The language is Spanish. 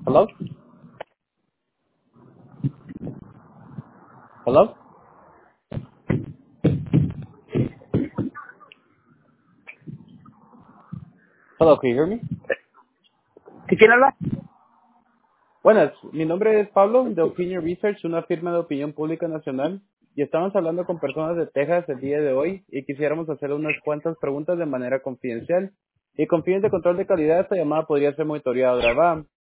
Hello? Hello? Hello, can you hear me? ¿Sí quién habla? Buenas, mi nombre es Pablo de Opinion Research, una firma de opinión pública nacional, y estamos hablando con personas de Texas el día de hoy y quisiéramos hacer unas cuantas preguntas de manera confidencial. Y con fines de control de calidad, esta llamada podría ser monitoreada o grabada.